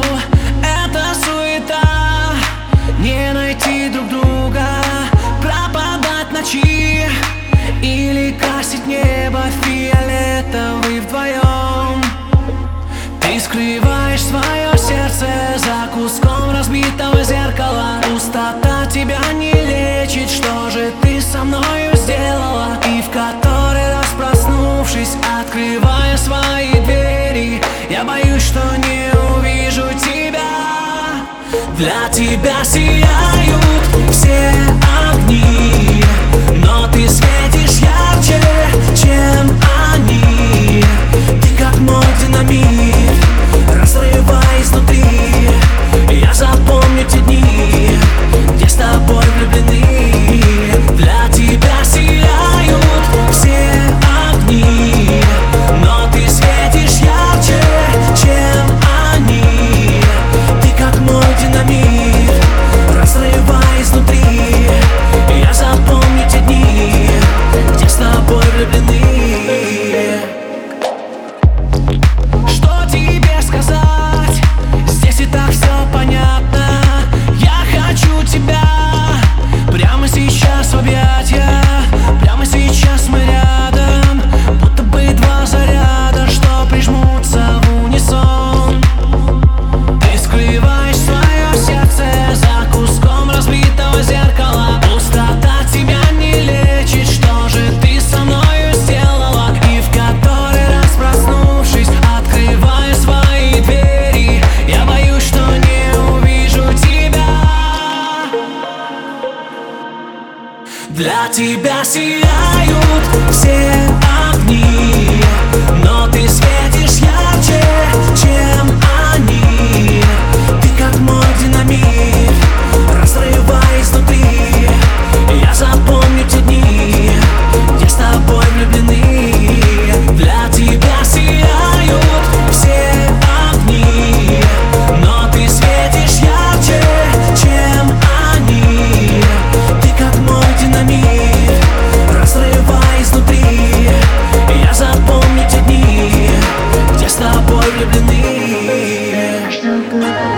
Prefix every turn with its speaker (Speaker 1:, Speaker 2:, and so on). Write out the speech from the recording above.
Speaker 1: это суета. Не найти друг друга, пропадать ночи или красить небо фиолетовый вдвоем. Ты скрываешь свое сердце за куском разбитого зеркала. Пустота тебя не лечит, что же ты со мною сделала? И в который раз, проснувшись, открывая свои двери, я боюсь, что не увижу тебя. Для тебя сияют все огни, но ты светишь ярче, чем они. Ты как мой динамит, разрывай изнутри. Я запомню те дни, где с тобой влюблены. Для тебя сияют все огни, но ты светишь ярче, чем они. Ты как мой динамит, разрывай изнутри. Я запомню те дни, где с тобой влюблены. Что тебе сказать? Здесь и так все понятно. Я хочу тебя прямо сейчас в объятия. Прямо сейчас мы рядом, будто бы два заряда, что прижмутся в унисон. Ты скрываешь свое сердце за куском разбитого зеркала. Пустота тебя не лечит, что же ты со мною сделала? И в который раз, проснувшись, открывая свои двери, я боюсь, что не увижу тебя. Для тебя сияют все огни, но ты светишь ярче, чем они. Ты как мой динамит, разрывай изнутри. Я запомню те дни, где с тобой влюблены. Для тебя сияют все огни, но ты светишь ярче, чем они. Ты как мой динамит, разрывай изнутри. Я запомню те дни, где с тобой влюблены.